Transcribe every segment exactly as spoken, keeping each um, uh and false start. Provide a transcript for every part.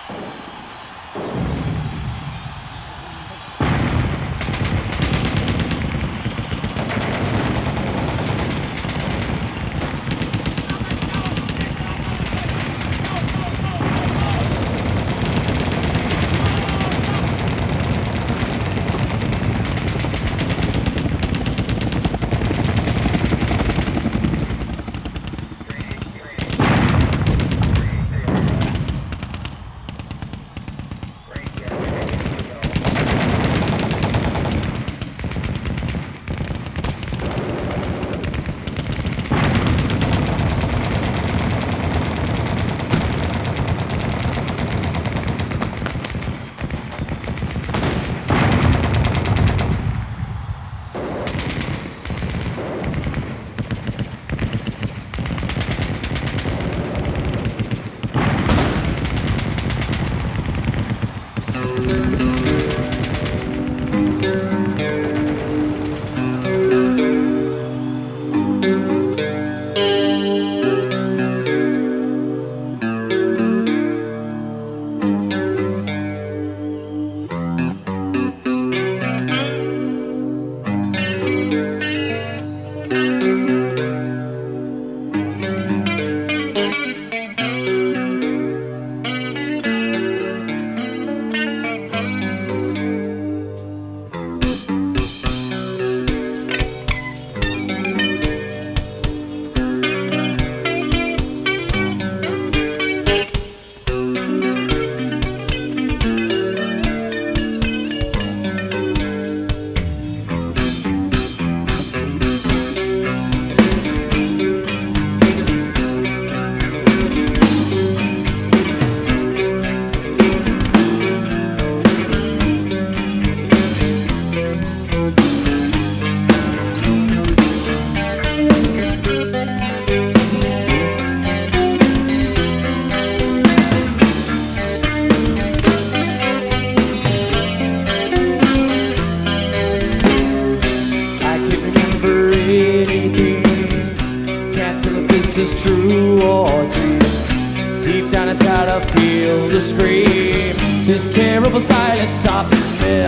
is true or dream. Deep down inside I feel the scream. This terrible silence stops me.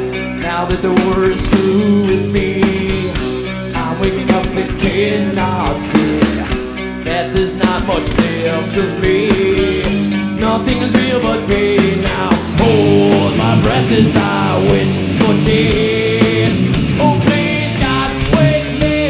Now that the war is through with me, I'm waking up and cannot see that there's not much left of me. Nothing is real but pain now. Hold my breath as I wish for dead. Oh please God, wake me.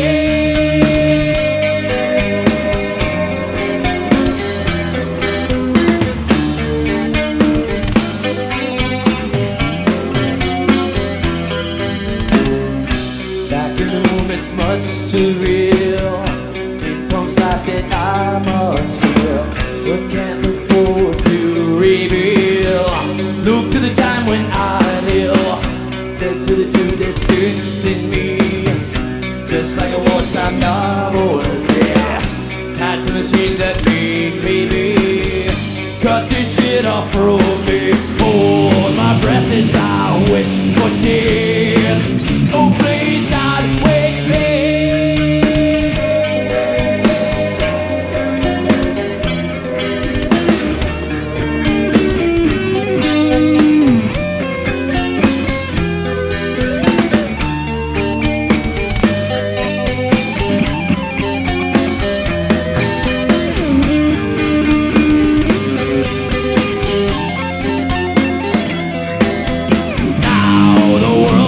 Back in the room it's much too real. It comes life that I must feel, but can't look forward to reveal. Look to the time when I live, then to the truth that sticks in me, just like a wartime novelty, tied to machines that make me be. Cut this shit off from me. Hold my breath as I wish for dead. Oh please God, wake me. The world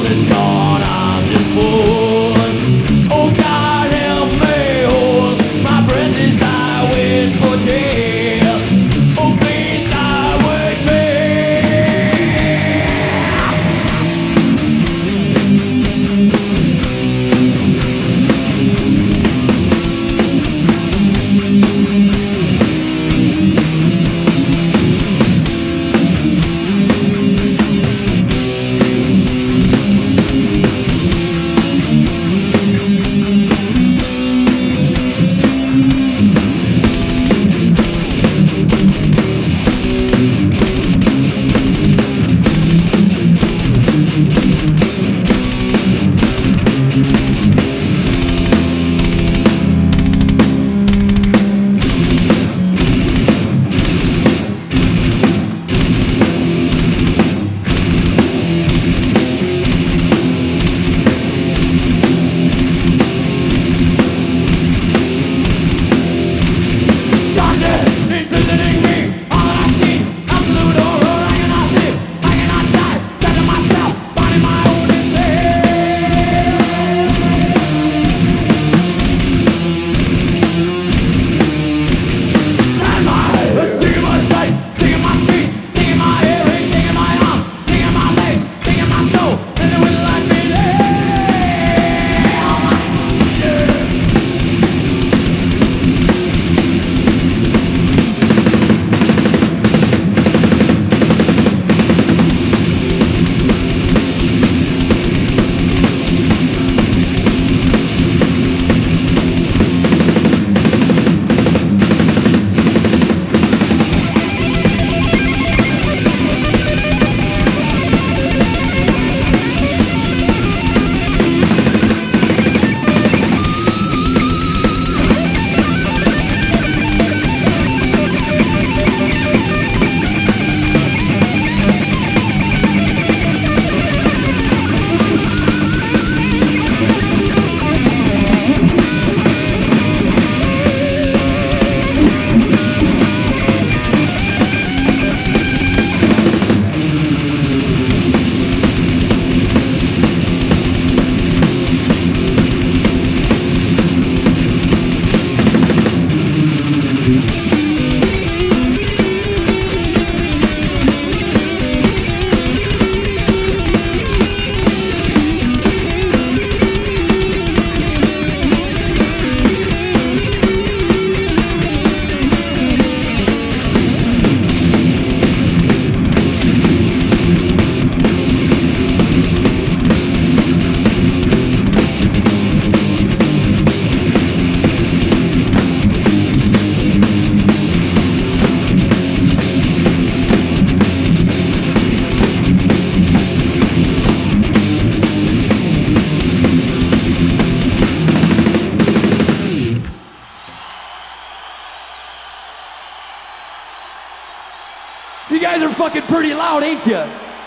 So you guys are fucking pretty loud, ain't you?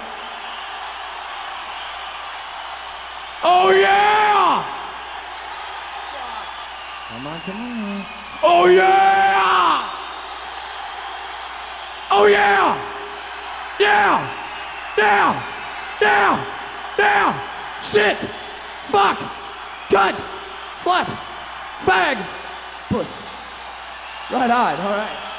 Oh yeah! Come on, come on. Oh yeah! Oh yeah! Yeah! Yeah! Yeah! Yeah! Shit! Fuck! Cunt! Slut! Fag! Puss. Right on, alright.